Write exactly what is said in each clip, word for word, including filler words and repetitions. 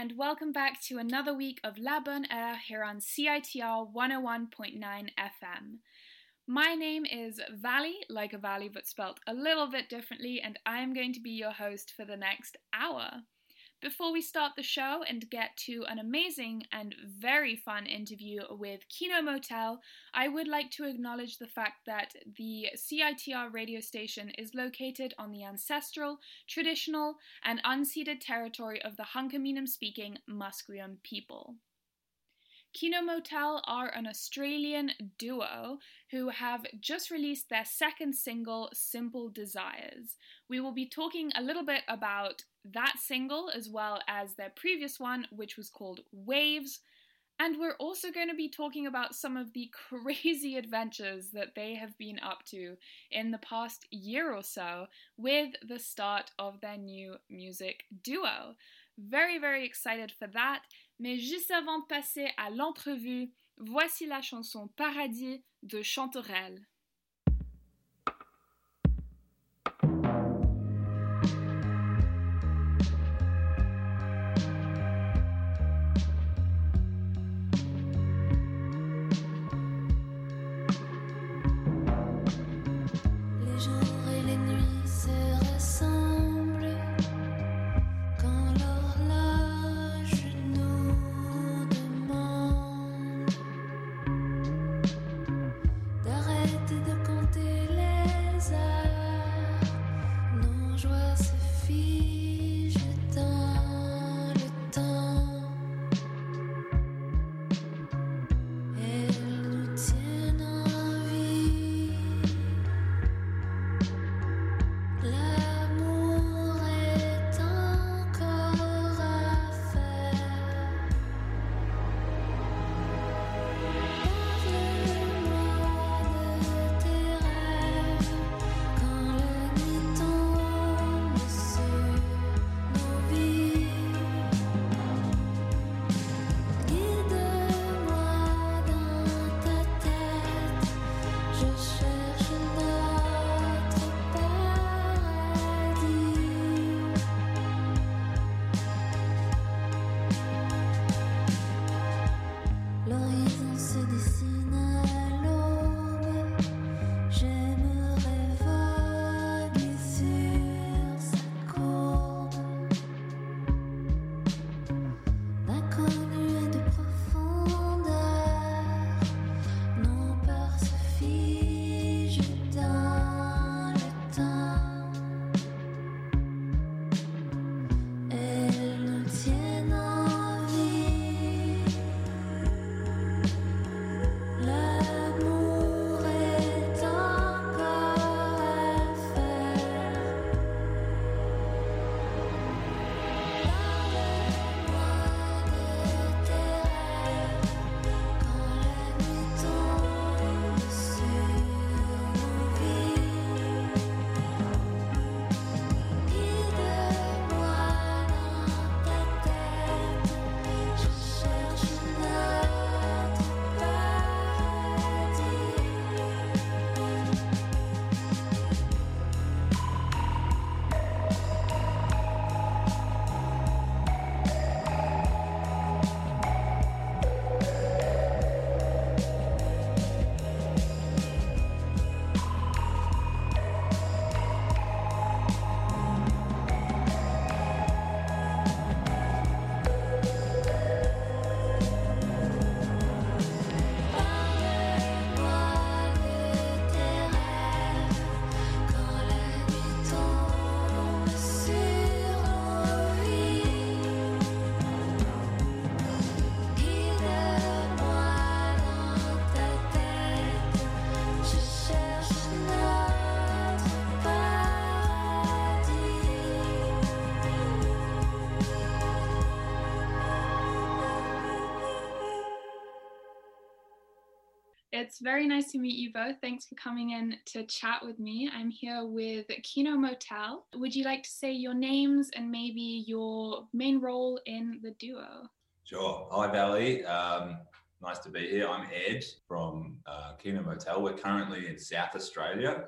and welcome back to another week of La Bonne Heure here on C I T R one oh one point nine F M. My name is Valley, like a valley but spelt a little bit differently, and I am going to be your host for the next hour. Before we start the show and get to an amazing and very fun interview with Kino Motel, I would like to acknowledge the fact that the C I T R radio station is located on the ancestral, traditional, and unceded territory of the Hunkaminam-speaking Musqueam people. Kino Motel are an Australian duo who have just released their second single, Simple Desires. We will be talking a little bit about that single as well as their previous one, which was called Waves. And we're also going to be talking about some of the crazy adventures that they have been up to in the past year or so with the start of their new music duo. Very, very excited for that. Mais juste avant de passer à l'entrevue, voici la chanson Paradis de Chanterelle. It's very nice to meet you both. Thanks for coming in to chat with me. I'm here with Kino Motel. Would you like to say your names and maybe your main role in the duo? Sure. Hi, Valley. Um, nice to be here. I'm Ed from uh, Kino Motel. We're currently in South Australia.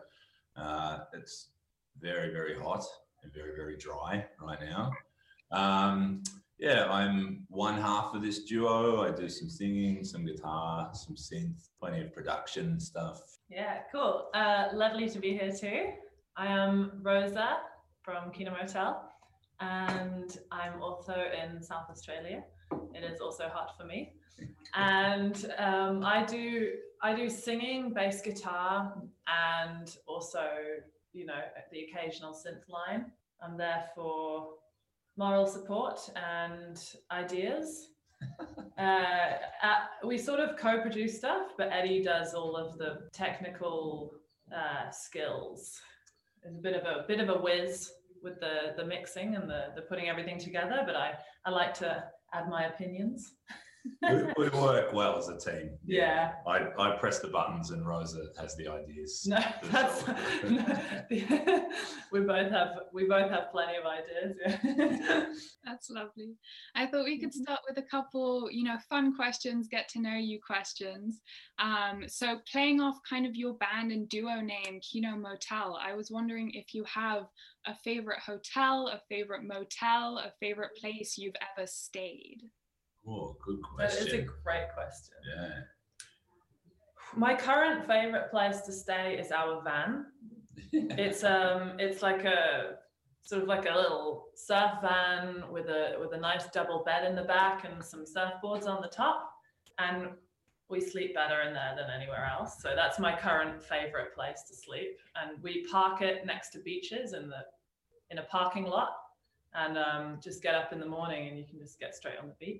Uh, it's very, very hot and very, very dry right now. Um, Yeah, I'm one half of this duo. I do some singing, some guitar, some synth, plenty of production stuff. Yeah, cool. Uh, lovely to be here too. I am Rosa from Kina Motel, and I'm also in South Australia. It is also hot for me. And um, I do I do singing, bass guitar, and also, you know, the occasional synth line. I'm there for moral support and ideas. uh, uh, we sort of co-produce stuff, but Eddie does all of the technical uh, skills. It's a bit of a bit of a whiz with the the mixing and the the putting everything together, but I I like to add my opinions. we, we work well as a team. Yeah. I, I press the buttons and Rosa has the ideas. No, that's no, we both have we both have plenty of ideas. Yeah. That's lovely. I thought we could start with a couple, you know, fun questions, get to know you questions. Um, so playing off kind of your band and duo name, Kina Motel, I was wondering if you have a favorite hotel, a favorite motel, a favorite place you've ever stayed. Oh, good question. That is a great question. Yeah. My current favorite place to stay is our van. It's um, it's like a sort of like a little surf van with a with a nice double bed in the back and some surfboards on the top, and we sleep better in there than anywhere else. So that's my current favorite place to sleep. And we park it next to beaches in the in a parking lot, and um, just get up in the morning and you can just get straight on the beach.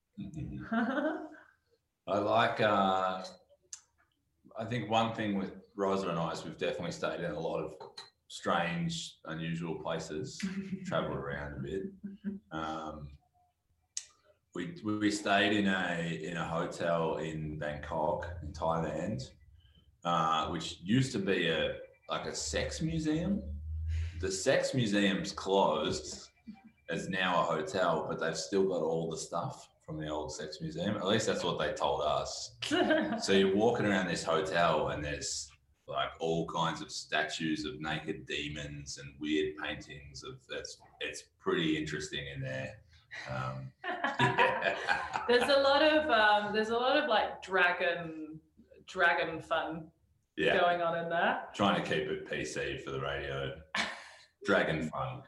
I like, uh, I think one thing with Rosa and I is we've definitely stayed in a lot of strange, unusual places, traveled around a bit. Um, we we stayed in a in a hotel in Bangkok, in Thailand, uh, which used to be a like a sex museum. The sex museum's closed. It's now a hotel, but they've still got all the stuff from the old sex museum. At least that's what they told us. So you're walking around this hotel and there's like all kinds of statues of naked demons and weird paintings of it's it's pretty interesting in there. Um, yeah. There's a lot of um, there's a lot of like dragon dragon fun yeah. going on in there. Trying to keep it P C for the radio. Dragon fun.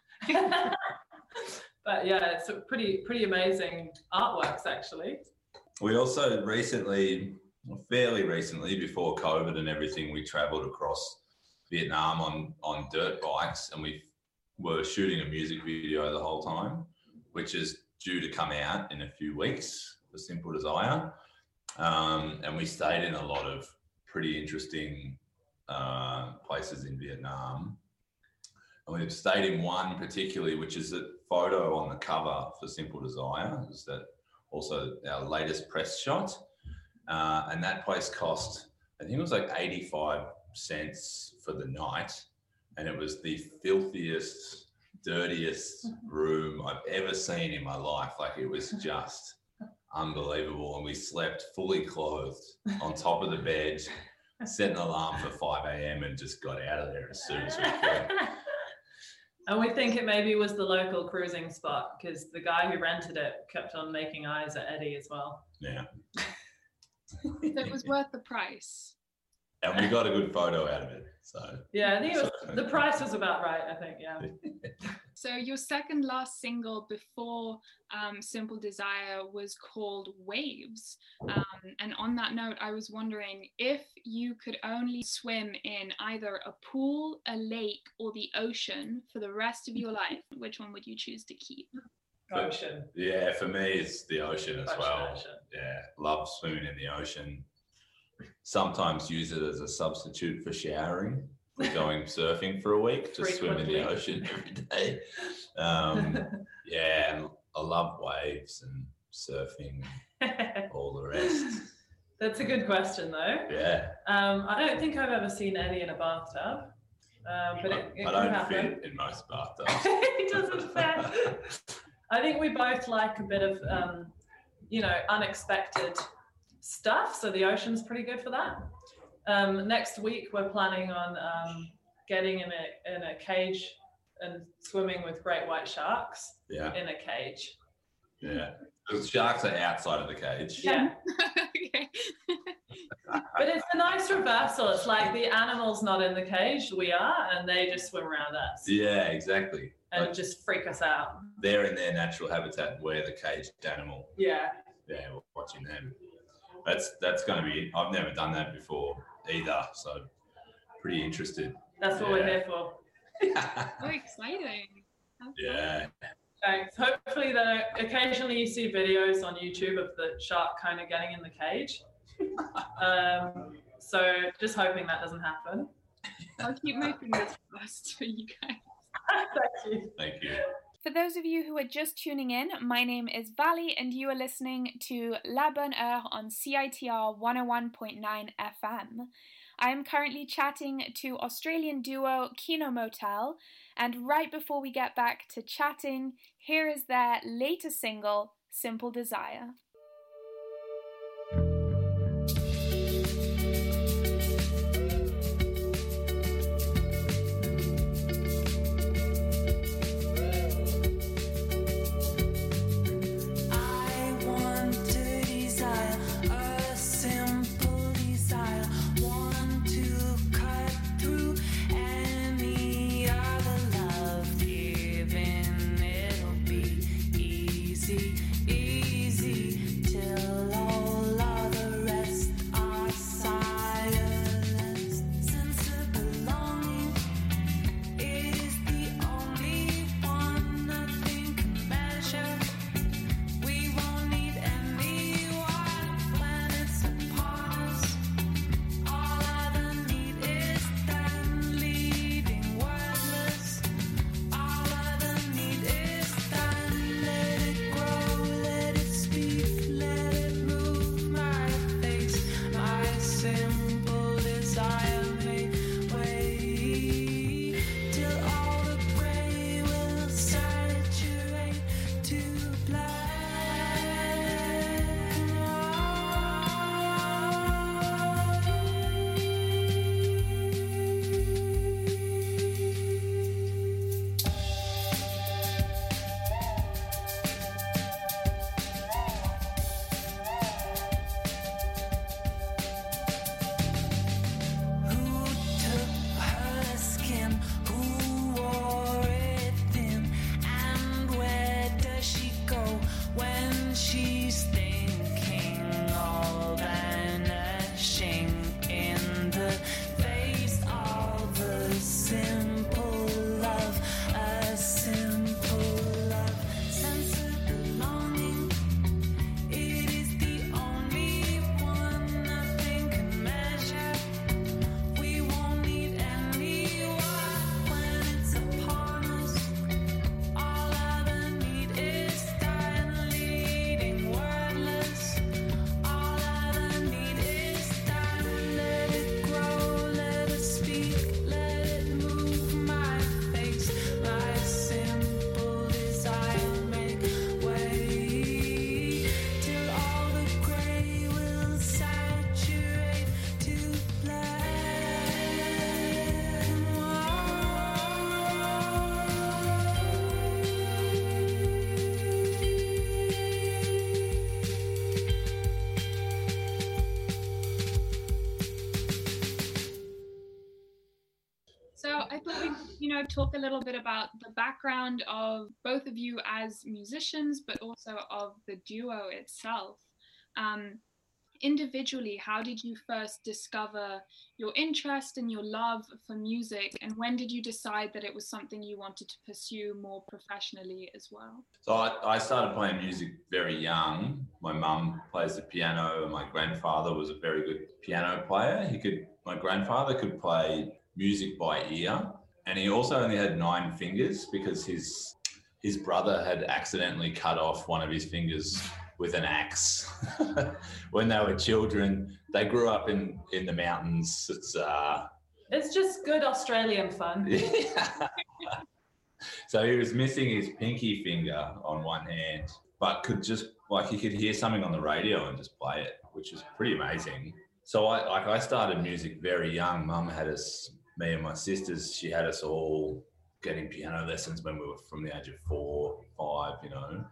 But yeah, it's a pretty pretty amazing artworks actually. We also recently, fairly recently, before COVID and everything, we travelled across Vietnam on on dirt bikes, and we were shooting a music video the whole time, which is due to come out in a few weeks for Simple Desire. Um, and we stayed in a lot of pretty interesting uh, places in Vietnam. And we've stayed in one particularly, which is a photo on the cover for Simple Desire. Is that also our latest press shot? Uh, and that place cost, I think it was like eighty-five cents for the night. And it was the filthiest, dirtiest room I've ever seen in my life. Like it was just unbelievable. And we slept fully clothed on top of the bed, set an alarm for five a.m. and just got out of there as soon as we could. And we think it maybe was the local cruising spot because the guy who rented it kept on making eyes at Eddie as well. Yeah. So it was worth the price. And we got a good photo out of it. So yeah, I think it was, the price was about right, I think, yeah. So your second last single before um, Simple Desire was called Waves. Um, and on that note, I was wondering if you could only swim in either a pool, a lake, or the ocean for the rest of your life, which one would you choose to keep? Ocean. Yeah, for me, it's the ocean as Ocean, well. ocean. Yeah, love swimming in the ocean. Sometimes use it as a substitute for showering. We're going surfing for a week, just swim in the ocean every day. Um, yeah, and I love waves and surfing and all the rest. That's a good question, though. Yeah. Um, I don't think I've ever seen Eddie in a bathtub, um, but it, it I can don't happen. fit in most bathtubs. He doesn't fit. I think we both like a bit of, um, you know, unexpected stuff. So the ocean's pretty good for that. Um, next week, we're planning on um, getting in a in a cage and swimming with great white sharks yeah. in a cage. Yeah. The sharks are outside of the cage. Yeah. Okay. But it's a nice reversal. It's like the animal's not in the cage, we are, and they just swim around us Yeah, exactly. and Like, just freak us out. they're in their natural habitat. We're the caged animal. Yeah. Yeah, we're watching them. That's that's going to be. I've never done that before either, so pretty interested. That's what Yeah. we're here for. Oh, exciting. How Yeah. Thanks. Hopefully, then occasionally you see videos on YouTube of the shark kind of getting in the cage. Um, so just hoping that doesn't happen. I'll keep my fingers crossed for you guys. Thank you. Thank you. For those of you who are just tuning in, my name is Vali and you are listening to La Bonne Heure on C I T R one oh one point nine F M. I am currently chatting to Australian duo Kino Motel, and right before we get back to chatting, here is their latest single, Simple Desire. So I thought we'd, you know, talk a little bit about the background of both of you as musicians, but also of the duo itself. Um, individually, how did you first discover your interest and your love for music, and when did you decide that it was something you wanted to pursue more professionally as well? So I, I started playing music very young. My mum plays the piano and my grandfather was a very good piano player. He could, my grandfather could play music by ear, and he also only had nine fingers because his his brother had accidentally cut off one of his fingers with an axe when they were children. They grew up in, in the mountains. It's uh, it's just good Australian fun. Yeah. So he was missing his pinky finger on one hand, but could just, like, he could hear something on the radio and just play it, which is pretty amazing. So I like I started music very young. Mum had us, me and my sisters, she had us all getting piano lessons when we were from the age of four, five, you know.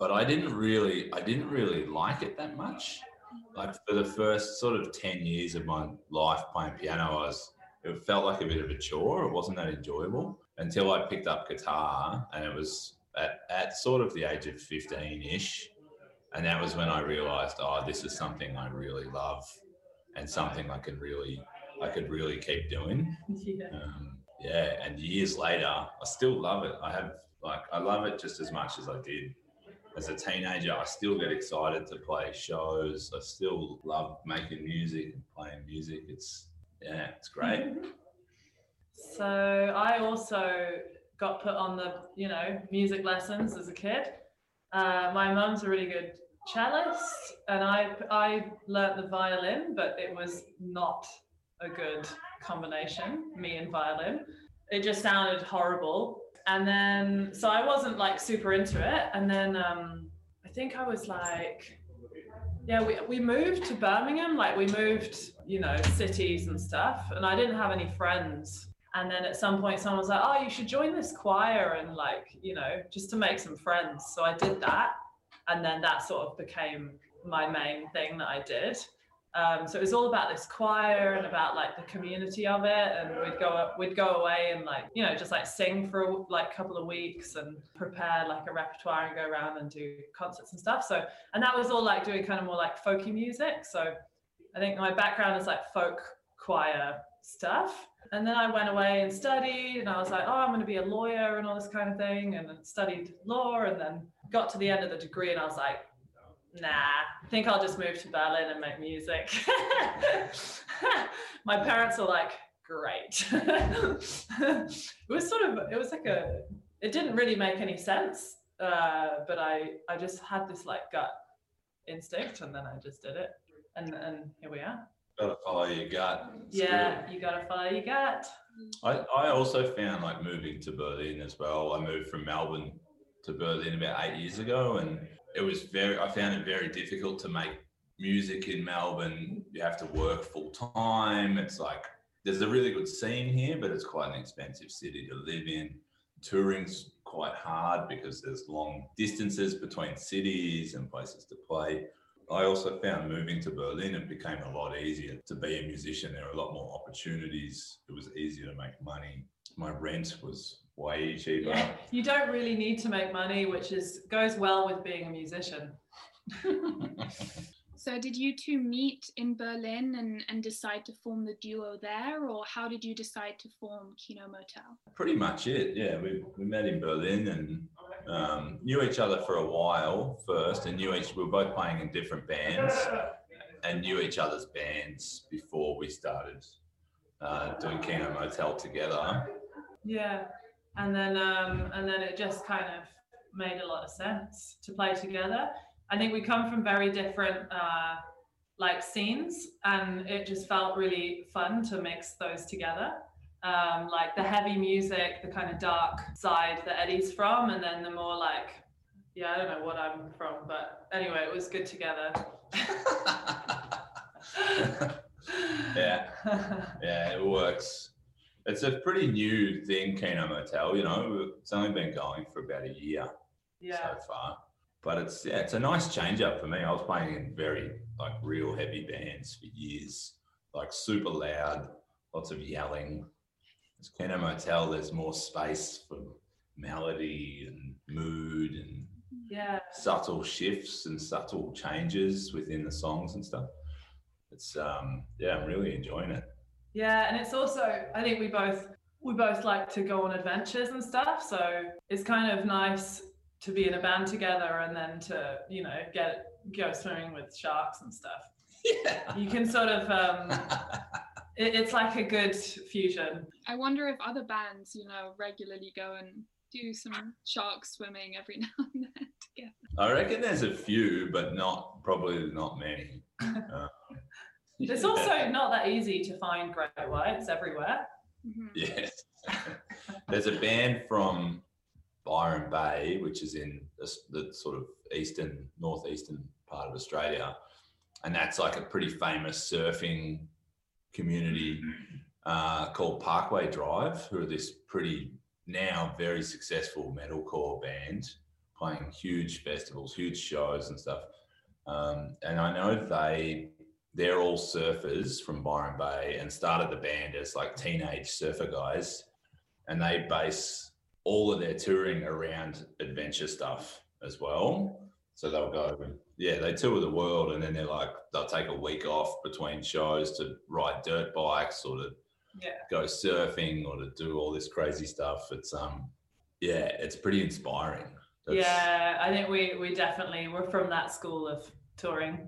but I didn't really, I didn't really like it that much. Like for the first sort of ten years of my life playing piano, I was, it felt like a bit of a chore. It wasn't that enjoyable until I picked up guitar, and it was at, at sort of the age of fifteen-ish. And that was when I realized, oh, this is something I really love and something I could really, I could really keep doing. Yeah. Um, yeah. And years later, I still love it. I have like, I love it just as much as I did as a teenager. I still get excited to play shows. I still love making music and playing music. It's, yeah, it's great. So I also got put on the, you know, music lessons as a kid. Uh, my mum's a really good cellist, and I I learnt the violin, but it was not a good combination, me and violin. It just sounded horrible. And then, so I wasn't like super into it. And then um, I think I was like, yeah, we, we moved to Birmingham, like we moved, you know, cities and stuff. And I didn't have any friends. And then at some point someone was like, oh, you should join this choir and like, you know, just to make some friends. So I did that. And then that sort of became my main thing that I did. Um, so it was all about this choir and about like the community of it. And we'd go up, we'd go away and like, you know, just like sing for like a couple of weeks and prepare like a repertoire and go around and do concerts and stuff. So, and that was all like doing kind of more like folky music. So I think my background is like folk choir stuff. And then I went away and studied, and I was like, oh, I'm going to be a lawyer and all this kind of thing, and then studied law, and then got to the end of the degree and I was like, nah, I think I'll just move to Berlin and make music. My parents were like, great. It was sort of, it was like a, it didn't really make any sense, uh, but I, I just had this like gut instinct, and then I just did it, and, and here we are. Gotta follow your gut. It's yeah, good. You gotta follow your gut. I, I also found like moving to Berlin as well. I moved from Melbourne to Berlin about eight years ago, and it was very, I found it very difficult to make music in Melbourne. You have to work full time. It's like, there's a really good scene here, but it's quite an expensive city to live in. Touring's quite hard because there's long distances between cities and places to play. I also found moving to Berlin, it became a lot easier to be a musician. There were a lot more opportunities. It was easier to make money. My rent was way cheaper. Yeah, you don't really need to make money, which is goes well with being a musician. So did you two meet in Berlin and, and decide to form the duo there, or how did you decide to form Kino Motel? Pretty much it, yeah. We we met in Berlin and um, knew each other for a while first, and knew each, we were both playing in different bands and knew each other's bands before we started uh, doing Kino Motel together. Yeah, and then um, and then it just kind of made a lot of sense to play together. I think we come from very different uh, like scenes, and it just felt really fun to mix those together. Um, like the heavy music, the kind of dark side that Eddie's from, and then the more like, yeah, I don't know what I'm from, but anyway, it was good together. Yeah, yeah, it works. It's a pretty new thing, Kino Motel, you know, it's only been going for about a year Yeah. so far. But it's, yeah, it's a nice change up for me. I was playing in very, like, real heavy bands for years, like super loud, lots of yelling. It's Kino Motel, there's more space for melody and mood and Yeah. subtle shifts and subtle changes within the songs and stuff. It's, um, yeah, I'm really enjoying it. Yeah, and it's also, I think we both we both like to go on adventures and stuff, so it's kind of nice to be in a band together and then to, you know, get go swimming with sharks and stuff. Yeah. You can sort of, um, it, it's like a good fusion. I wonder if other bands, you know, regularly go and do some shark swimming every now and then together. I reckon there's a few, but not, probably not many. Uh, It's yeah. also not that easy to find great whites everywhere. Mm-hmm. Yes. There's a band from Byron Bay, which is in the, the sort of eastern, northeastern part of Australia. And that's like a pretty famous surfing community uh, called Parkway Drive, who are this pretty now very successful metalcore band playing huge festivals, huge shows and stuff. Um, and I know they, they're all surfers from Byron Bay and started the band as like teenage surfer guys. And they base all of their touring around adventure stuff as well. So they'll go, yeah, they tour the world, and then they're like, they'll take a week off between shows to ride dirt bikes or to yeah. go surfing or to do all this crazy stuff. It's, um, yeah, it's pretty inspiring. That's... Yeah, I think we, we definitely, we're from that school of touring.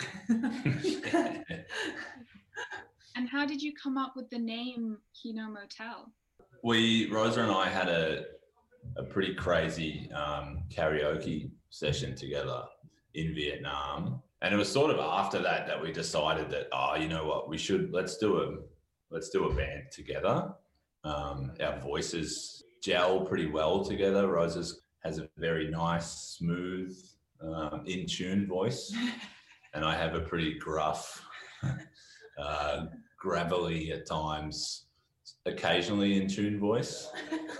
And how did you come up with the name Kino Motel? We, Rosa and I had a, a pretty crazy um, karaoke session together in Vietnam. And it was sort of after that that we decided that, oh, you know what, we should, let's do a, let's do a band together. Um, our voices gel pretty well together. Rosa's has a very nice, smooth, um, in tune voice. And I have a pretty gruff, uh, gravelly at times, occasionally in tune voice.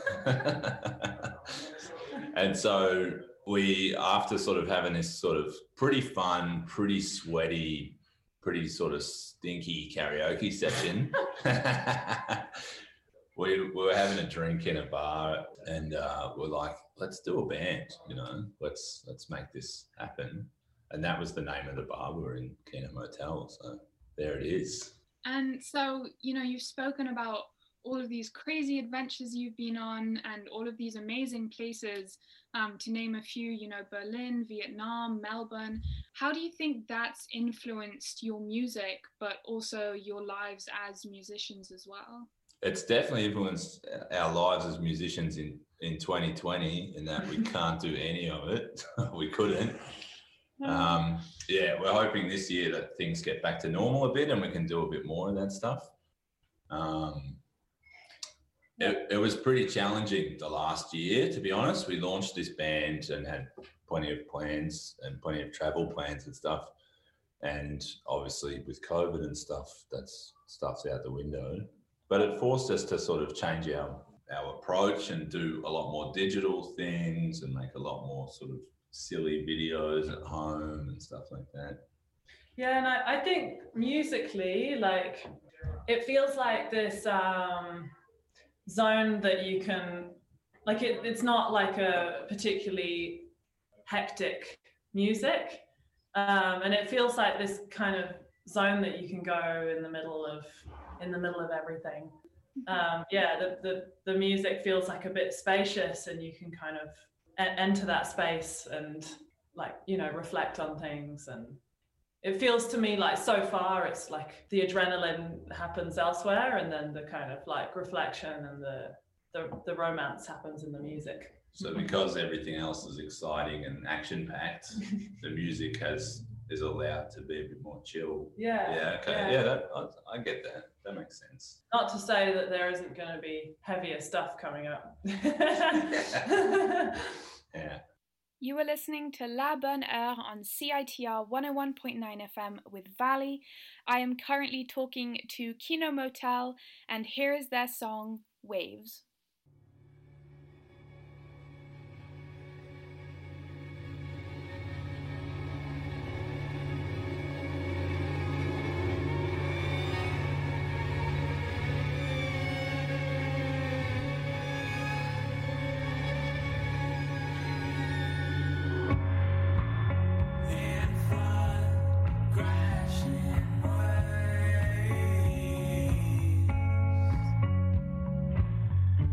And so we, after sort of having this sort of pretty fun, pretty sweaty, pretty sort of stinky karaoke session, we, we were having a drink in a bar, and uh, we're like, let's do a band, you know, let's let's make this happen. And that was the name of the bar. We were in Kino Motel, so there it is. And so, you know, you've spoken about all of these crazy adventures you've been on and all of these amazing places, um, to name a few, you know, Berlin, Vietnam, Melbourne. How do you think that's influenced your music, but also your lives as musicians as well? It's definitely influenced our lives as musicians in, in twenty twenty, in that we can't do any of it. We couldn't. Um, yeah, we're hoping this year that things get back to normal a bit and we can do a bit more of that stuff. Um, it, it was pretty challenging the last year, to be honest. We launched this band and had plenty of plans and plenty of travel plans and stuff. And obviously with COVID and stuff, that's stuff's out the window. But it forced us to sort of change our, our approach and do a lot more digital things and make a lot more sort of silly videos at home and stuff like that. Yeah, and I, I think musically, like, it feels like this um, zone that you can, like, it, it's not like a particularly hectic music. Um, and it feels like this kind of zone that you can go in the middle of, in the middle of everything. Um, yeah, the, the, the music feels like a bit spacious, and you can kind of enter that space and, like, you know, reflect on things. And it feels to me like so far it's like the adrenaline happens elsewhere, and then the kind of like reflection and the the, the romance happens in the music. So because everything else is exciting and action packed, the music has is allowed to be a bit more chill. Yeah. Yeah. Okay. Yeah. yeah that I, I get that. That makes sense. Not to say that there isn't going to be heavier stuff coming up. Yeah. You were listening to La Bonne Heure on C I T R one oh one point nine F M with Valley. I am currently talking to Kino Motel, and here is their song, Waves. Crashing waves.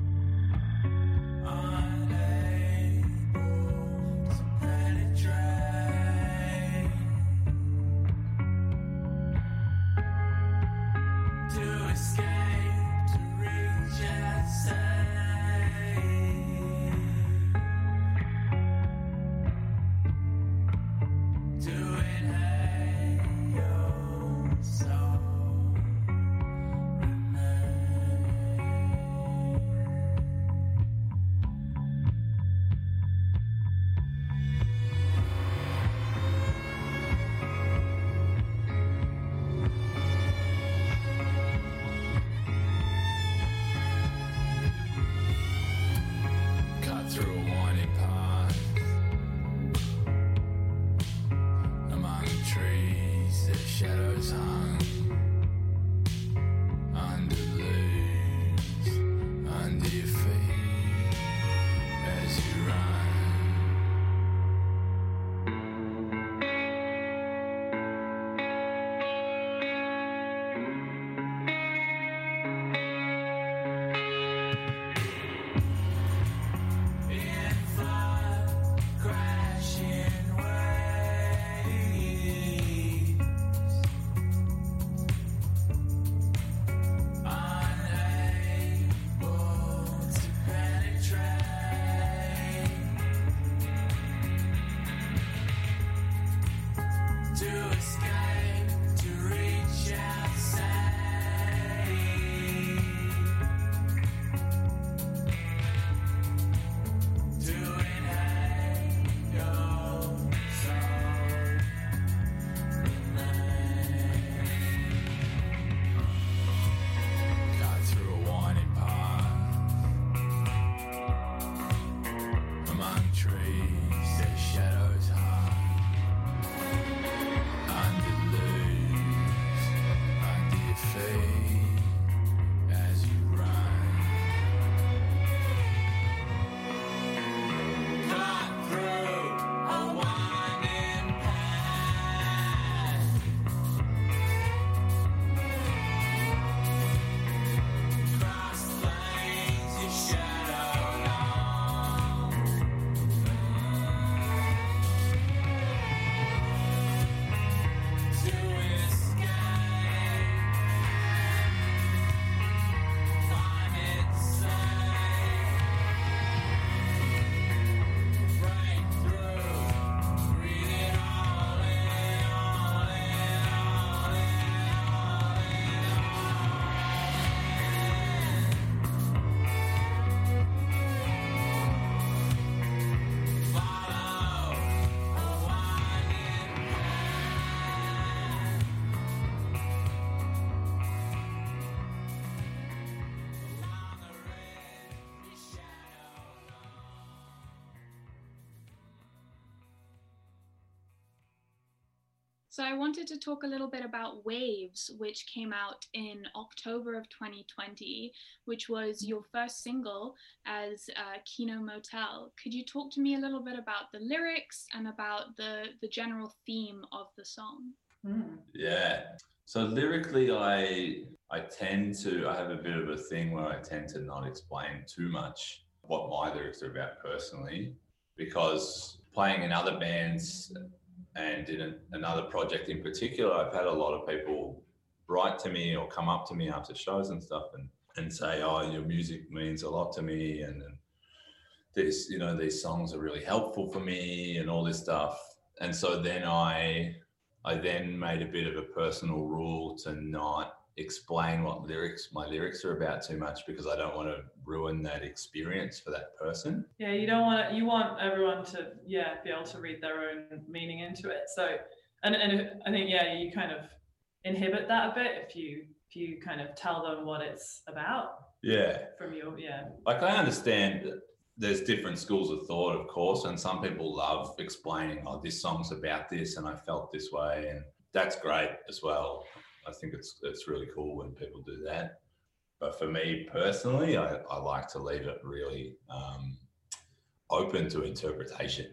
So I wanted to talk a little bit about Waves, which came out in October of twenty twenty, which was your first single as uh, Kino Motel. Could you talk to me a little bit about the lyrics and about the, the general theme of the song? Mm. Yeah. So lyrically, I I tend to, I have a bit of a thing where I tend to not explain too much what my lyrics are about personally, because playing in other bands and in a, another project in particular, I've had a lot of people write to me or come up to me after shows and stuff and, and say, oh, your music means a lot to me. And, and this, you know, these songs are really helpful for me and all this stuff. And so then I, I then made a bit of a personal rule to not explain what lyrics, my lyrics are about too much, because I don't want to ruin that experience for that person. Yeah, you don't want to, you want everyone to, yeah, be able to read their own meaning into it. So, and, and I think, yeah, you kind of inhibit that a bit if you, if you kind of tell them what it's about. Yeah. From your, yeah. Like I understand that there's different schools of thought, of course, and some people love explaining, oh, this song's about this and I felt this way, and that's great as well. I think it's it's really cool when people do that. But for me personally, I, I like to leave it really um, open to interpretation.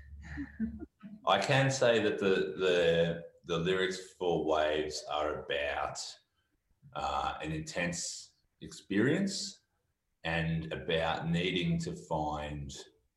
I can say that the the the lyrics for Waves are about uh, an intense experience and about needing to find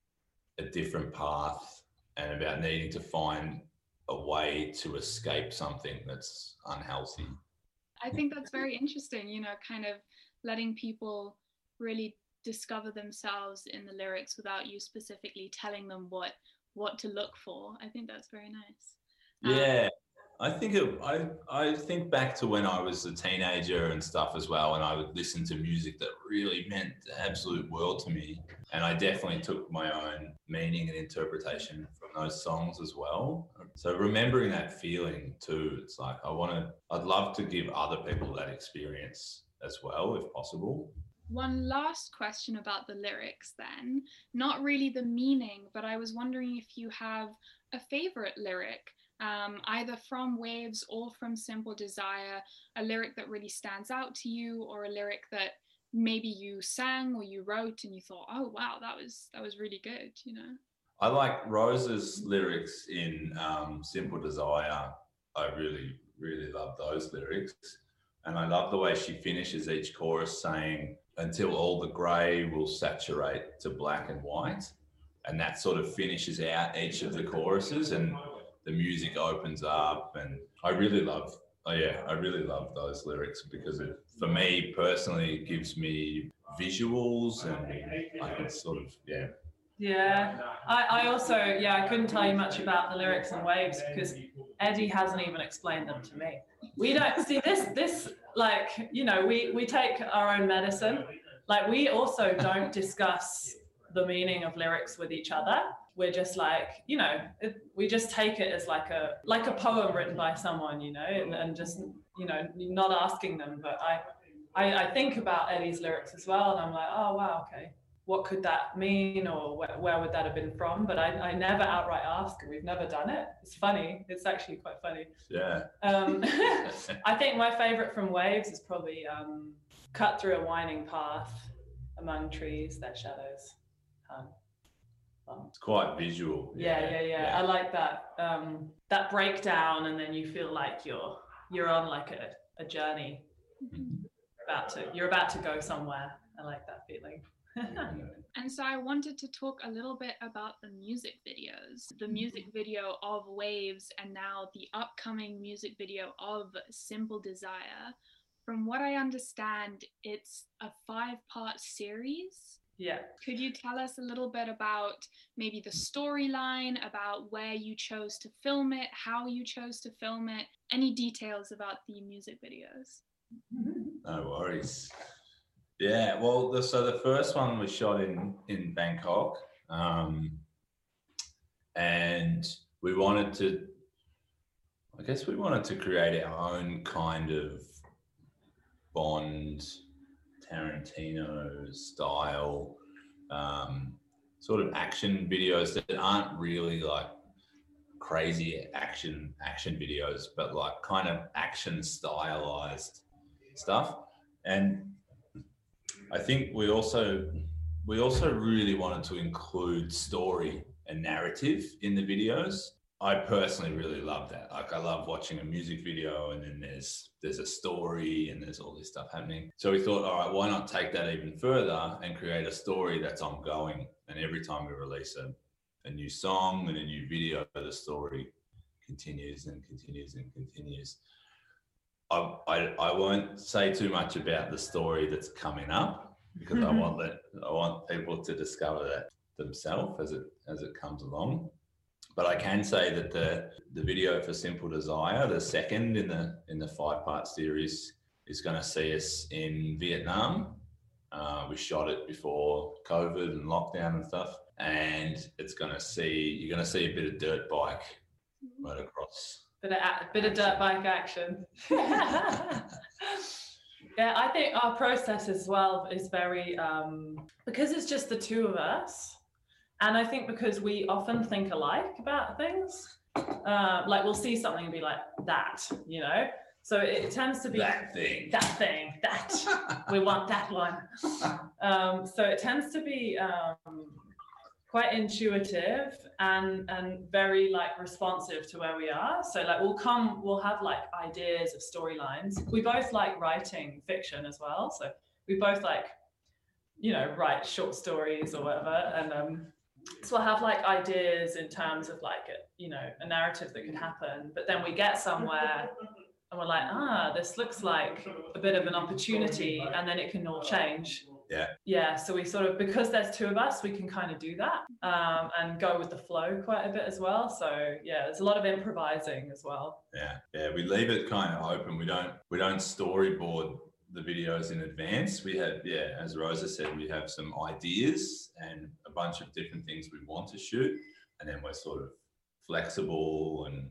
a different path and about needing to find a way to escape something that's unhealthy. I think that's very interesting, you know, kind of letting people really discover themselves in the lyrics without you specifically telling them what what to look for. I think that's very nice. Yeah. Um, I think it, I I think back to when I was a teenager and stuff as well, and I would listen to music that really meant the absolute world to me. And I definitely took my own meaning and interpretation from those songs as well. So remembering that feeling too, it's like I want to, I'd love to give other people that experience as well, if possible. One last question about the lyrics then, not really the meaning, but I was wondering if you have a favorite lyric, um, either from Waves or from Simple Desire, a lyric that really stands out to you, or a lyric that maybe you sang or you wrote and you thought, oh wow, that was that was really good, you know? I like Rose's lyrics in um, Simple Desire. I really, really love those lyrics. And I love the way she finishes each chorus saying, until all the grey will saturate to black and white. And that sort of finishes out each of the choruses and the music opens up. And I really love, oh yeah, I really love those lyrics because it, for me personally, it gives me visuals and I can sort of, yeah. Yeah, I, I also, yeah, I couldn't tell you much about the lyrics in Waves because Eddie hasn't even explained them to me. We don't see this, this like, you know, we, we take our own medicine. Like we also don't discuss the meaning of lyrics with each other. We're just like, you know, it, we just take it as like a, like a poem written by someone, you know, and, and just, you know, not asking them. But I, I, I think about Eddie's lyrics as well. And I'm like, oh, wow, okay. What could that mean, or wh- where would that have been from? But I, I never outright ask, and we've never done it. It's funny. It's actually quite funny. Yeah. Um, I think my favorite from Waves is probably um, cut through a winding path among trees, their shadows. Um, um, it's quite visual. Yeah, yeah, yeah. yeah. I like that. Um, that breakdown, and then you feel like you're you're on like a, a journey. Mm-hmm. About to you're about to go somewhere. I like that feeling. And so I wanted to talk a little bit about the music videos, the music video of Waves and now the upcoming music video of Simple Desire. From what I understand, it's a five-part series. Yeah. Could you tell us a little bit about maybe the storyline, about where you chose to film it, how you chose to film it, any details about the music videos? No worries. Yeah, well, the, so the first one was shot in, in Bangkok, um, and we wanted to, I guess we wanted to create our own kind of Bond, Tarantino style, um, sort of action videos that aren't really like crazy action action videos, but like kind of action stylized stuff. And I think we also we also really wanted to include story and narrative in the videos. I personally really love that. Like I love watching a music video and then there's there's a story and there's all this stuff happening. So we thought, all right, why not take that even further and create a story that's ongoing? And every time we release a, a new song and a new video, the story continues and continues and continues. I, I, I won't say too much about the story that's coming up because I want that I want people to discover that themselves as it as it comes along. But I can say that the the video for Simple Desire, the second in the in the five part series, is going to see us in Vietnam. Uh, we shot it before COVID and lockdown and stuff, and it's going to see you're going to see a bit of dirt bike right across. Bit of bit of dirt bike action. Yeah, I think our process as well is very um, because it's just the two of us. And I think because we often think alike about things, uh, like we'll see something and be like, that, you know? So it tends to be that thing, that thing, that, we want that one. Um, so it tends to be um, quite intuitive and, and very like responsive to where we are. So like we'll come, we'll have like ideas of storylines. We both like writing fiction as well. So we both like, you know, write short stories or whatever. And, um, so we'll have like ideas in terms of like, a, you know, a narrative that could happen, but then we get somewhere and we're like, ah, this looks like a bit of an opportunity, and then it can all change. Yeah. Yeah. So we sort of, because there's two of us, we can kind of do that um, and go with the flow quite a bit as well. So yeah, there's a lot of improvising as well. Yeah. Yeah. We leave it kind of open. We don't, we don't storyboard the videos in advance. We have, yeah, as Rosa said, we have some ideas and a bunch of different things we want to shoot, and then we're sort of flexible and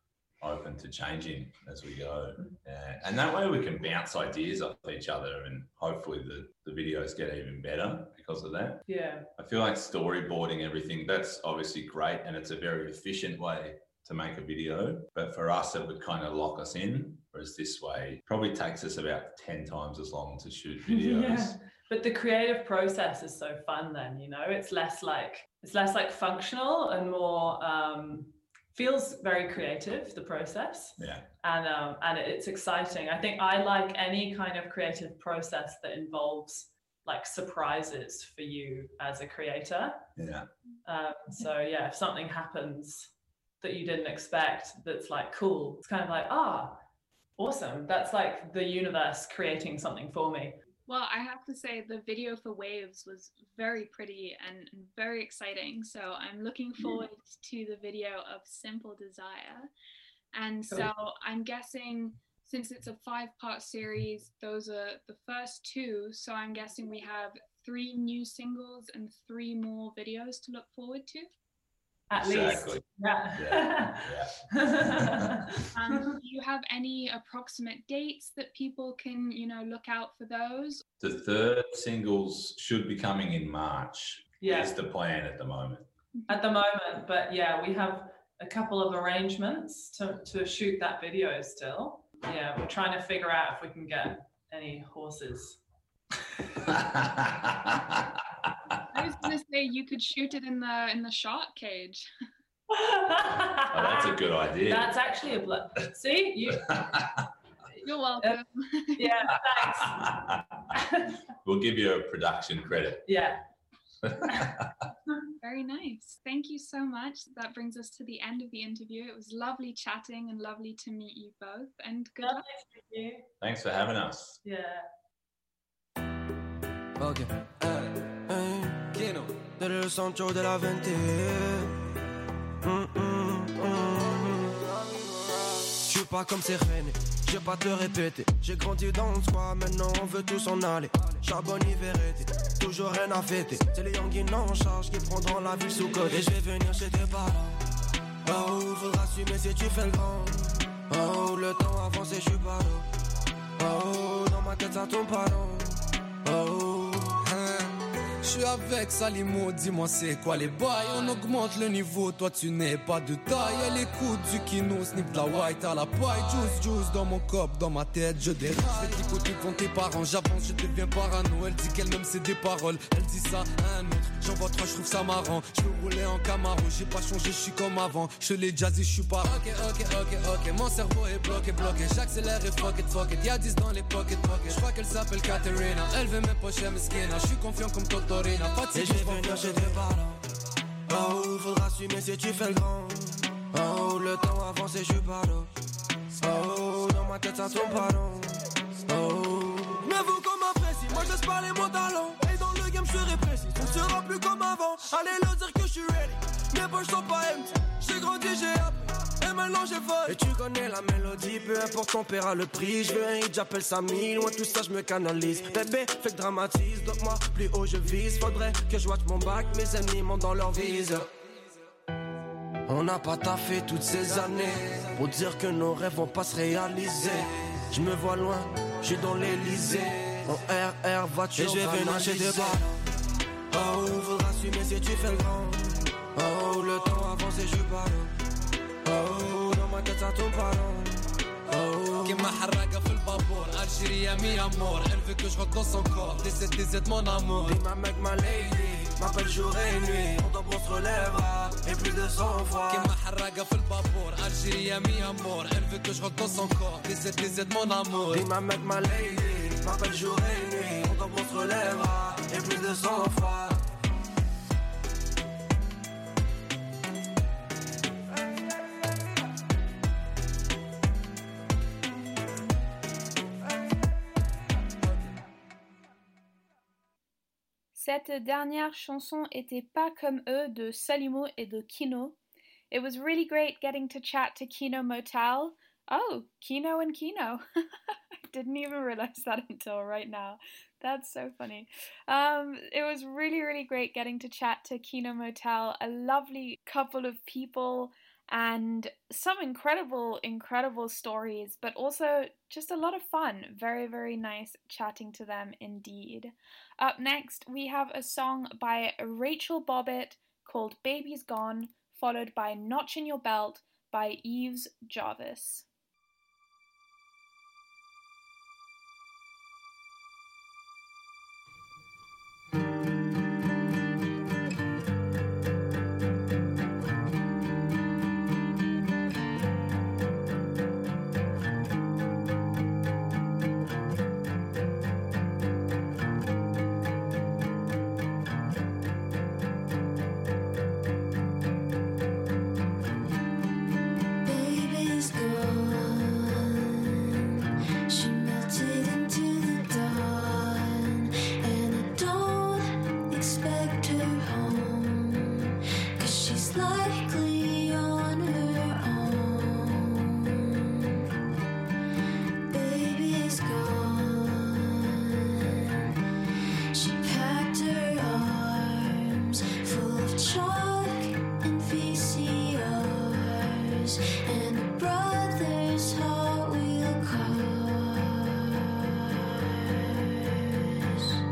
open to changing as we go. Uh, and that way we can bounce ideas off each other, and hopefully the, the videos get even better because of that. Yeah. I feel like storyboarding everything, that's obviously great, and it's a very efficient way to make a video, but for us it would kind of lock us in, whereas this way probably takes us about ten times as long to shoot videos. Yeah. But the creative process is so fun then, you know, it's less like it's less like functional and more um feels very creative, the process. Yeah. And um and it's exciting. I think I like any kind of creative process that involves like surprises for you as a creator. Yeah. Um so yeah, if something happens that you didn't expect, that's like cool, it's kind of like, ah, awesome, that's like the universe creating something for me. Well, I have to say the video for Waves was very pretty and very exciting, so I'm looking forward to the video of Simple Desire. And so I'm guessing, since it's a five-part series, those are the first two, so I'm guessing we have three new singles and three more videos to look forward to. At exactly. least. Yeah. Yeah. Yeah. um, do you have any approximate dates that people can, you know, look out for those? The third singles should be coming in March. Yeah. Is the plan at the moment. At the moment, but yeah, we have a couple of arrangements to, to shoot that video still. Yeah, we're trying to figure out if we can get any horses. I was going to say you could shoot it in the in the shark cage. Oh, that's a good idea. That's actually a blood. See, you. You're welcome. Yeah, thanks. We'll give you a production credit. Yeah. Very nice. Thank you so much. That brings us to the end of the interview. It was lovely chatting and lovely to meet you both. And good Lovely luck. to meet you. Thanks for having us. Yeah. Ok, hey, hey, Kino, del Sancho de la venti. Mm, mm, mm. J'suis pas comme ces reines, j'ai pas te répéter. J'ai grandi dans le squat, maintenant on veut tous en aller. Charbonne hiver été, toujours rien à fêter. C'est les Yanguines en charge qui prendront la ville sous code. Et je vais venir chez tes parents. Oh, faudra assumer si tu fais le grand. Oh, le temps avance et j'suis pas là. Oh, dans ma tête ça tombe pas long. Oh, Je suis avec Salimo, dis-moi c'est quoi les bails. On augmente le niveau, toi tu n'es pas de taille. Elle écoute du kino, snip de la white à la paille. Juice, juice dans mon cop, dans ma tête je déraille. Je vais t'écouter devant tes parents, j'avance, je deviens parano. Elle dit qu'elle-même c'est des paroles, elle dit ça à un autre. J'en vois trois, je trouve ça marrant. Je veux rouler en Camaro, j'ai pas changé, je suis comme avant. Je l'ai déjà dit, je suis pas ok, ok, ok, ok. Mon cerveau est bloqué, bloqué. J'accélère et fuck it, fuck it. Y'a dix dans les pocket, pocket. Je crois qu'elle s'appelle Katerina. Elle veut mes poches, elle mesquina. Je suis confiant comme Totorina. Et je vais venir chez tes parents. Oh, faudra assumer si tu fais le grand. Oh, le temps avance et je suis pas là. Oh, dans ma tête ça tourne pas long. Oh, mais vous qu'on m'apprécie, moi j'ose parler mon talent. Et dans le game je serai précis, tout sera plus comme avant. Allez leur dire que je suis ready, mes poches sont pas empty. J'ai grandi, j'ai appris, et maintenant j'ai volé. Et tu connais la mélodie, peu importe ton paiera le prix. Je veux un hit, j'appelle ça mille, loin tout ça je me canalise. Bébé, fait que dramatise, donc moi plus haut je vise. Faudrait que je watch mon bac, mes ennemis montent dans leur viseur. On n'a pas taffé toutes ces années pour dire que nos rêves vont pas se réaliser. Je me vois loin, je suis dans l'Elysée. En R R voiture, et je vais venir chez tes parents. Oh, faudra assumer si tu fais le grand. Oh, le temps avance et je suis pas là. Oh, dans ma tête ça tourne pas long. Oh, كيما حراقة في البابور Algérie mi amour. Elle veut que je rentre dans son corps. D Z D Z mon amour. Dis ma mec, ma lady, m'appelle jour et nuit. On t'en se relèvera et plus de cent fois. كيما حراقة في البابور Algérie mi amour. Elle veut que je rentre dans son corps. D Z D Z mon amour. Dis ma mec, ma lady, m'appelle jour et nuit. On t'en se relèvera et plus de cent fois. Cette dernière chanson était Pas comme eux de Salimo et de Kino. It was really great getting to chat to Kino Motel. Oh, Kino and Kino. I didn't even realize that until right now. That's so funny. Um, it was really, really great getting to chat to Kino Motel, a lovely couple of people and some incredible, incredible stories, but also just a lot of fun. Very, very nice chatting to them indeed. Up next, we have a song by Rachel Bobbitt called Baby's Gone, followed by Notch in Your Belt by Yves Jarvis.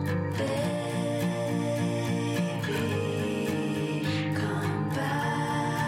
Baby, come back.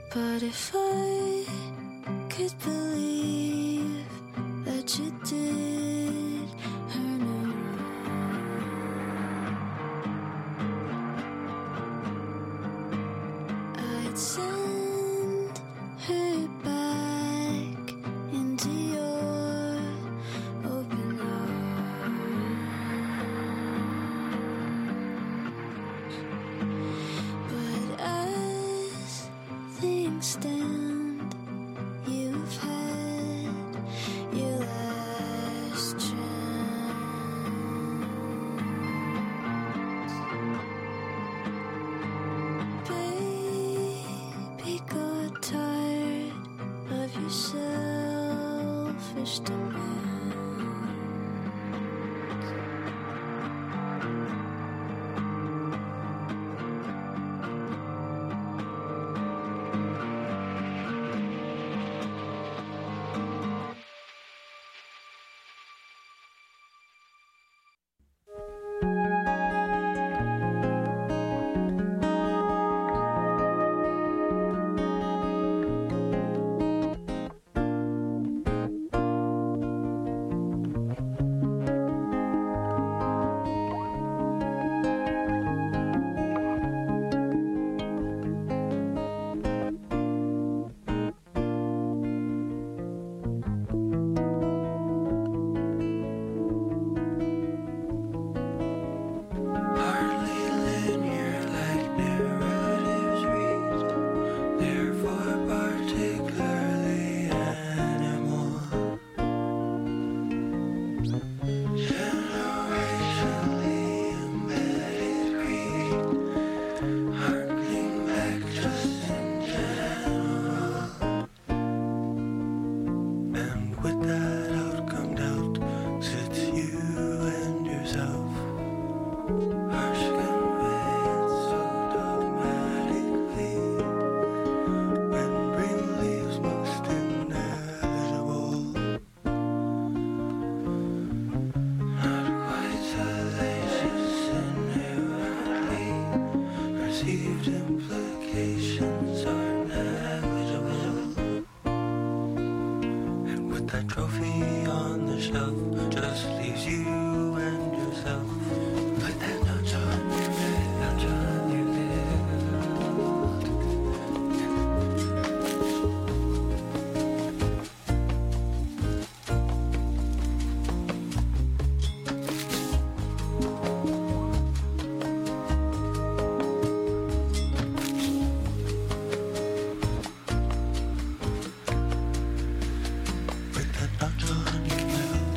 But if I could believe that you did her no wrong, I'd send her back into your open arms. But as things stand, you've had your last chance. Baby got tired of your selfish demands. Hardly linear like narratives read, therefore particularly animal. Generationally embedded greed, harkening back just in general. And with that outcome doubt sits you and yourself. Harsh conveyance so dogmatically, when brain leaves most ineligible. Not quite salacious, inherently perceived implications are negligible. And with that trophy on the shelf, just leaves you and yourself. Put that notch on your belt, notch on your belt. Put that notch on your belt.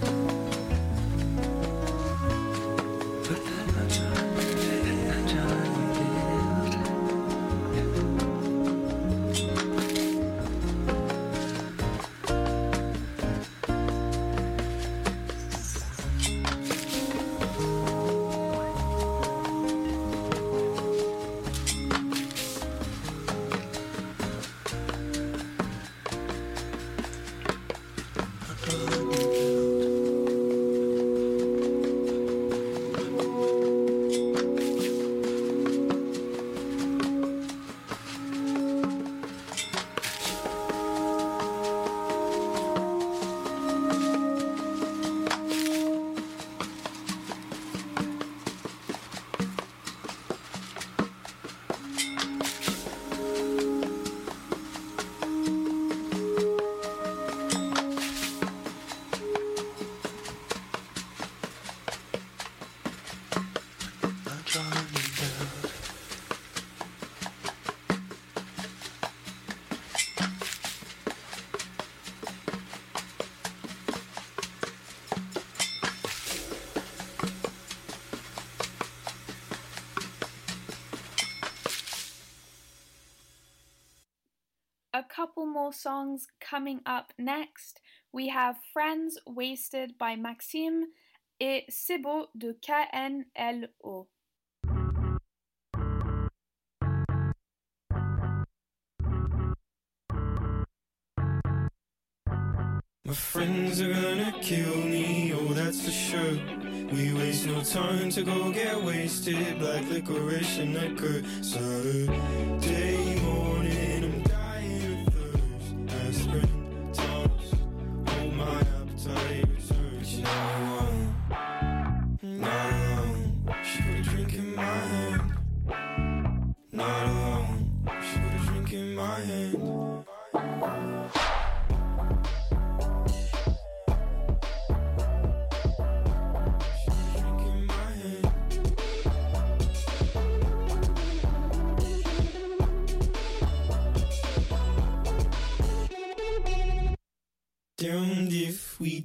Put that notch on your belt, notch on your belt. Notch on your belt. Notch on your belt. A couple more songs coming up next. We have Friends Wasted by Maxime et C'est beau de K N L O. My friends are gonna kill me, oh that's for sure. We waste no time to go get wasted. Black licorice and a good Saturday morning, I'm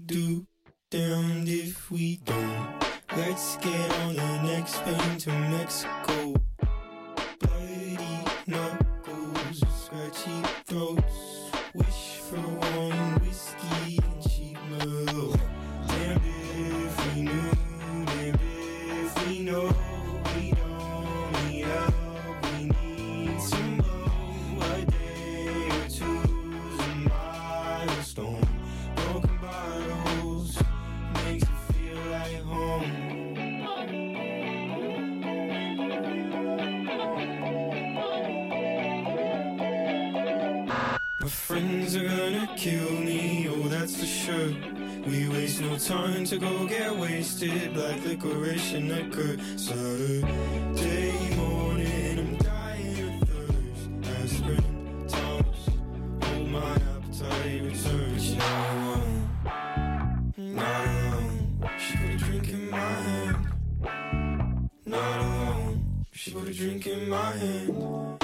do, damned if we don't. Let's get on the next plane to Mexico. Bloody knuckles, scratchy throats. Wish for one whiskey and cheap Merlot. Damned if we knew, damned if we know. We don't need help, we need some more. A day or two's a milestone. Broken bottles makes you feel like home. My friends are gonna kill me, oh that's for sure. We waste no time to go get wasted. Black licorice and liquor. Saturday morning, I'm dying of thirst. Aspirin, Tums, hold my appetite returns. Not alone, not alone. She put a drink in my hand. Not alone, she put a drink in my hand.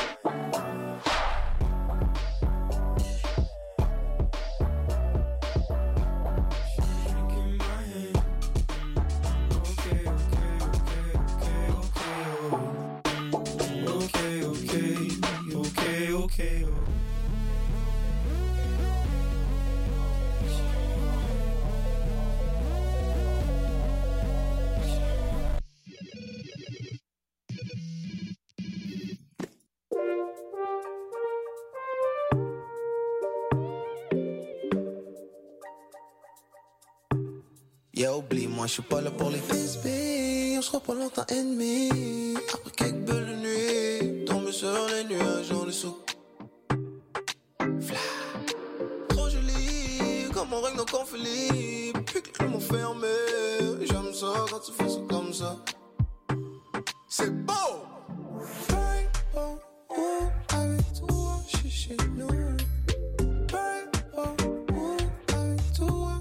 Yeah, oublie, moi je suis pas là pour les frisbees. On sera pas longtemps ennemis. Après quelques belles de nuit, tomber sur les nuages en dessous. Fla. Trop joli, comme on règne nos conflits. Puis que les clés m'ont fermé. J'aime ça quand tu fais ça comme ça. C'est beau! Hey, oh, oh, avec toi, je suis chez nous. Hey, oh, oh, avec toi.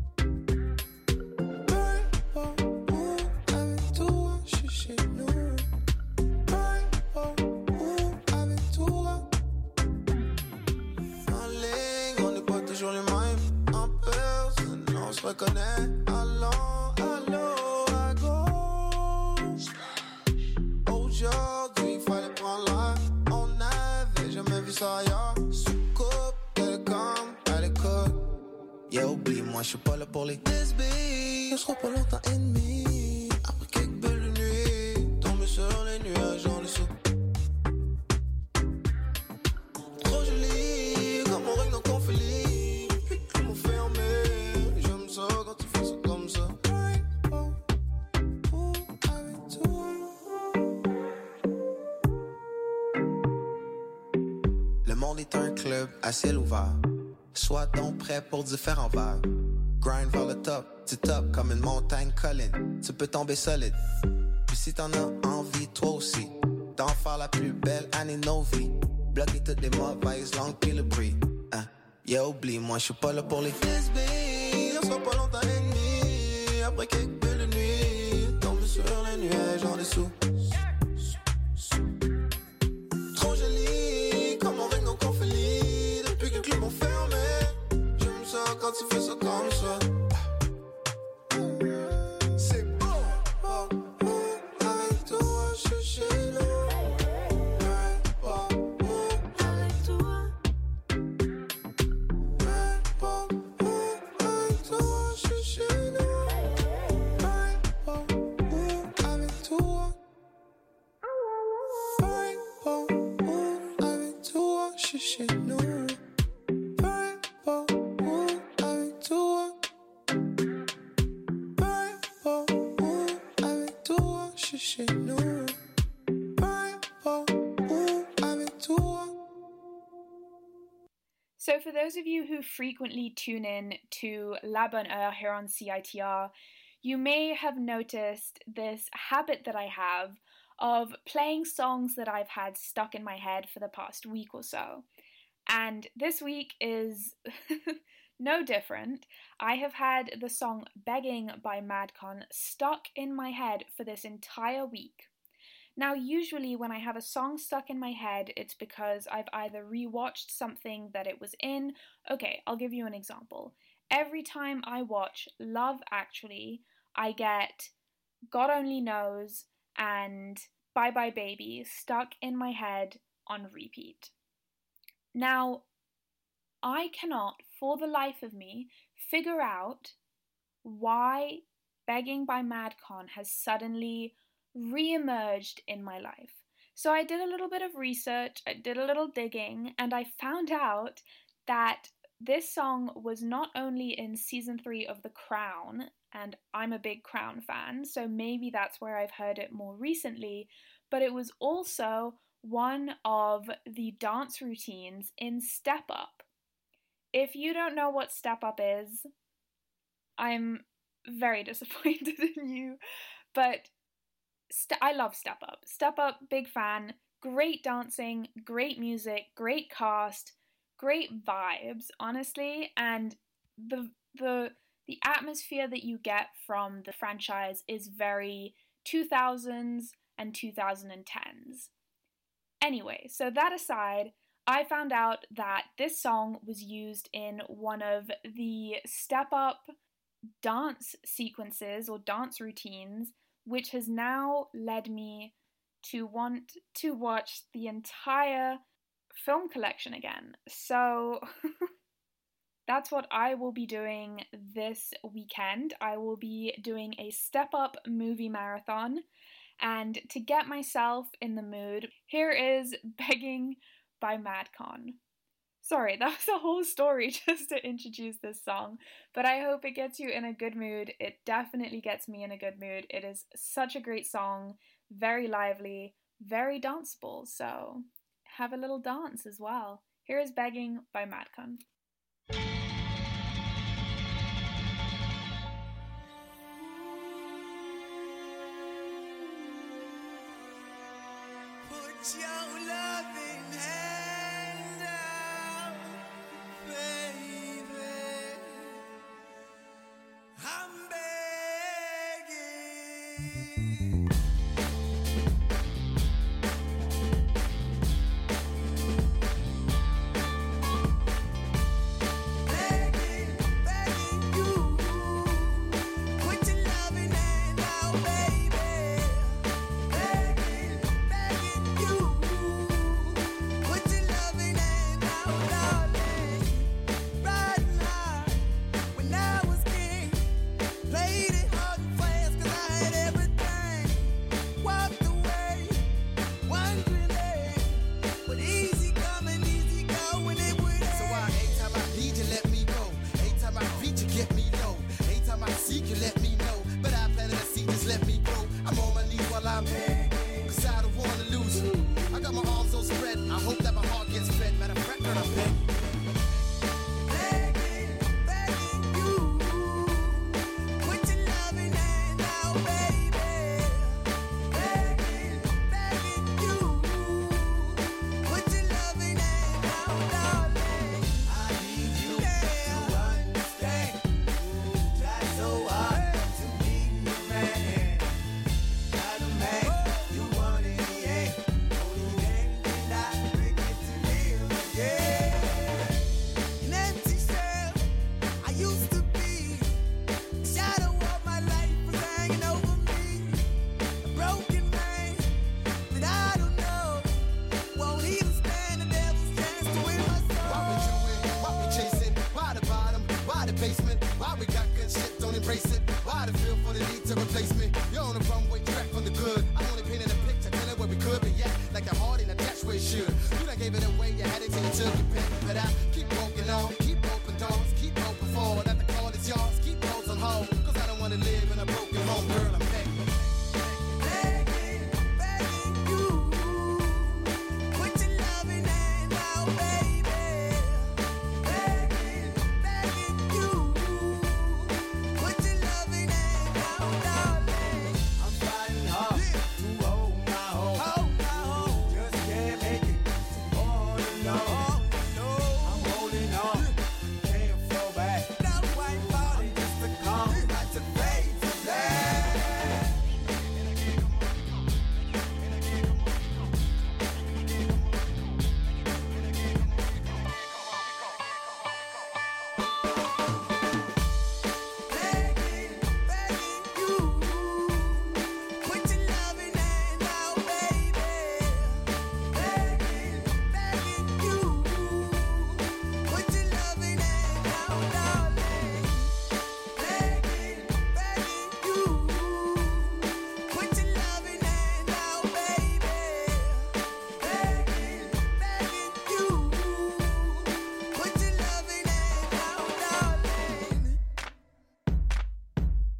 Reconnais, allons, allons à gauche. Aujourd'hui, fallait prendre l'air. On n'avait jamais vu ça ailleurs. Sous coupe, télécom, à l'école. Yeah, oublie, moi je suis pas là pour les bisbees. On sera pas longtemps ennemis. Après quelques belles nuits, tomber sur les nuages en dessous. Trop joli, comme on règne en conflit. Puis que m'ont fermé. Quand tu fais ça comme ça. Oh, oh, avec toi. Le monde est un club à ciel ouvert. Sois donc prêt pour différents vagues. Grind vers le top, du top comme une montagne colline. Tu peux tomber solide. Puis si t'en as envie, toi aussi, d'en faire la plus belle année de nos vies. Bloquer toutes les mauvaises langues puis le bruit. Hein? Yeah, oublie, moi je suis pas là pour les frisbees. On sera pas longtemps ennemis. Après quelques belles nuits, tomber sur les nuages en dessous. Trop joli, comme on règne en conflit. Depuis que les clubs ont fermé. J'aime ça quand tu fais ça comme ça. C'est beau, oh, oh, avec toi, je suis chez nous. Chez nous, pas où avec toi, pas où avec toi, je suis chez nous, pas où avec toi. So for those of you who frequently tune in to La Bonne Heure here on C I T R, you may have noticed this habit that I have of playing songs that I've had stuck in my head for the past week or so. And this week is no different. I have had the song Begging by Madcon stuck in my head for this entire week. Now, usually when I have a song stuck in my head, it's because I've either rewatched something that it was in. Okay, I'll give you an example. every time I watch Love Actually, I get God Only Knows and Bye Bye Baby stuck in my head on repeat. Now, I cannot, for the life of me, figure out why Begging by Madcon has suddenly re-emerged in my life. So I did a little bit of research, I did a little digging, and I found out that this song was not only in season three of The Crown, and I'm a big Crown fan, so maybe that's where I've heard it more recently, but it was also one of the dance routines in Step Up. If you don't know what Step Up is, I'm very disappointed in you, but st- I love Step Up. Step Up, big fan, great dancing, great music, great cast, great vibes, honestly, and the the the atmosphere that you get from the franchise is very two thousands and twenty tens. Anyway, so that aside, I found out that this song was used in one of the Step Up dance sequences or dance routines, which has now led me to want to watch the entire film collection again. So that's what I will be doing this weekend. I will be doing a Step Up movie marathon, and to get myself in the mood, here is Begging by Madcon. Sorry, that was a whole story just to introduce this song, but I hope it gets you in a good mood. It definitely gets me in a good mood. It is such a great song, very lively, very danceable, so have a little dance as well. Here is Begging by Madcon. Put your loving hand out, baby. I'm begging. Begging, begging you. Put your loving hand out, baby. Begging, begging you. Put your loving hand out, darling. Riding high when I was king. Played it hard and fast 'cause I had everything. Walked away, wondering, but easy coming, easy going, it would So why anytime I need you, let me go. Anytime I reach you, get me low. Anytime I seek you, let me know. But I planted a seed, just let me grow. I'm on my knees while I'm